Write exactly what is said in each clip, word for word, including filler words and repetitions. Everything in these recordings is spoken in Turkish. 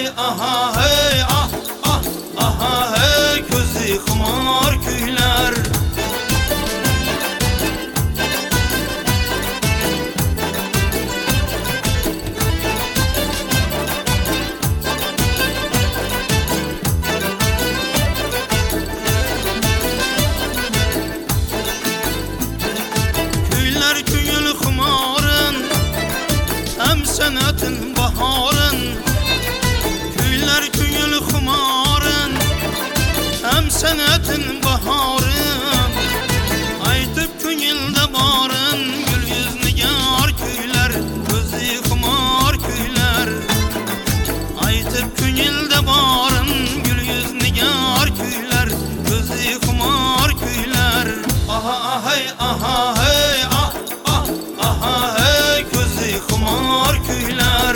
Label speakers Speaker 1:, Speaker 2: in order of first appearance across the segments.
Speaker 1: hey aha hey ah ah aha hey gözü xumar köyler. Köyler köyül xumarın hem senetin baharın. Köyler köyül xumarın hem senetin baharın. Aytıp köyülde barın gül yüzlü yar köyler. Gözü xumar köyler. Aytıp köyülde barın gül yüzlü yar köyler. Gözü xumar köyler. Aha hey aha hey ah ah aha hey gözü xumar köyler.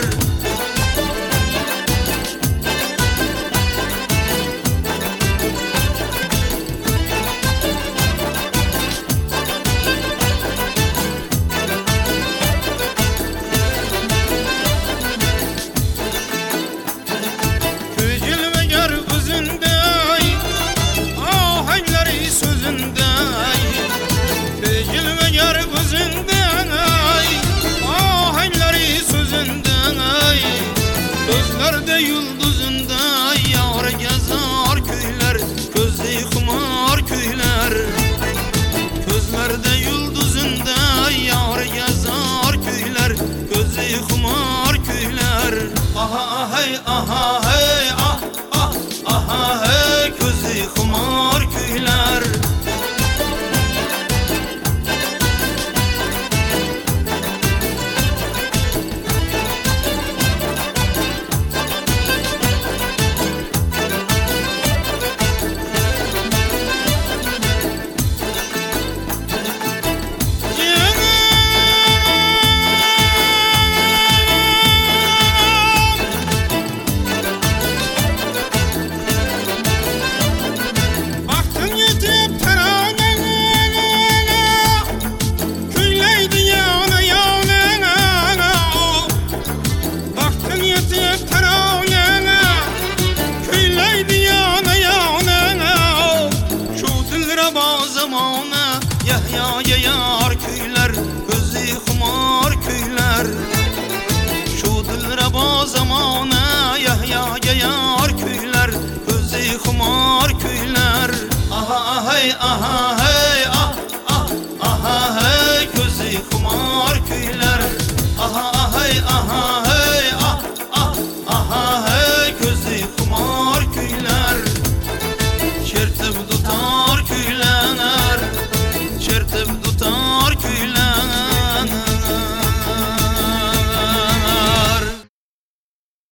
Speaker 1: Gözülme gör üzünde ahengleri sözünde. Gözülme gör üzünde ahengleri sözünde. Gözlerde yıldızında yar gezer köyler. Gözü xumar köyler. Gözlerde yıldızında yar gezer köyler. Gözü xumar köyler. Aha hey aha hey ah ah aha hey gözü xumar köyler.